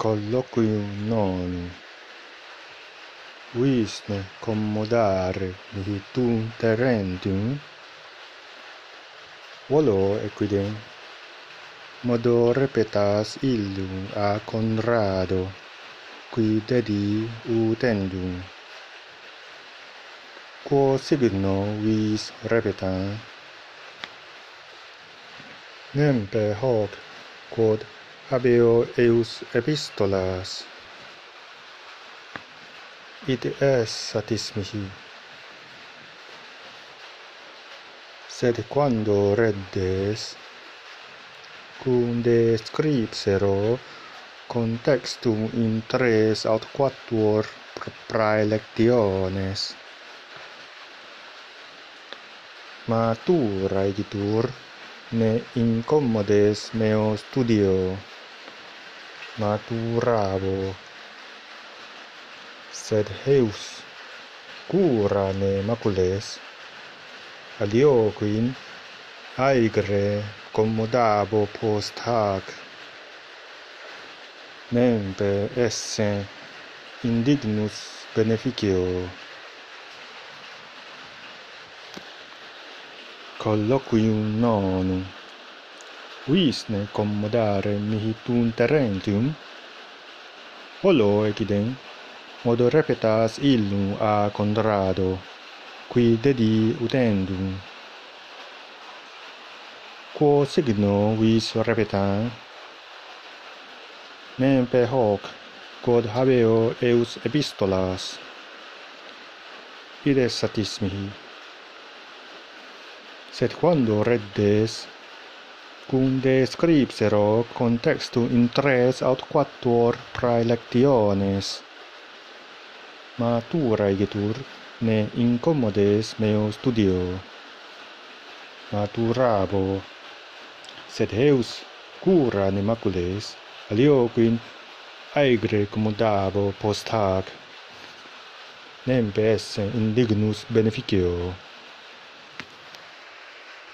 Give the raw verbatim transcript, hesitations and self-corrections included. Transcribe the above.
Colloquium nonum. Visne commodare mihi tum terentium. Volo equidem modo repetas illum a Conrado, qui dedi utendum. Quo signo vis repetam? Nempe hoc quod habeo eius epistolas. Id es satis mihi. Sed quando reddes, cum descripsero contextum in tres aut quatuor praelectiones, matura igitur, ne incommodes meo studio, maturabo, sed heus cura ne macules, alioquin aegre commodabo post hac, nempe esse indignus beneficio. Colloquium nonum. Visne commodare mihi tum terentium. Volo equidem modo repetas illum a Conrado, qui dedi utendum. Quo signo vis repetam? Nempe hoc quod habeo eius epistolas. Id es satis mihi. Sed quando reddes, cum descripsero contextum in tres aut quatuor praelectiones, matura igitur, ne incommodes meo studio, maturabo, sed heus cura ne macules, alioquin aegre commodabo post hac, nempe esse indignus beneficio.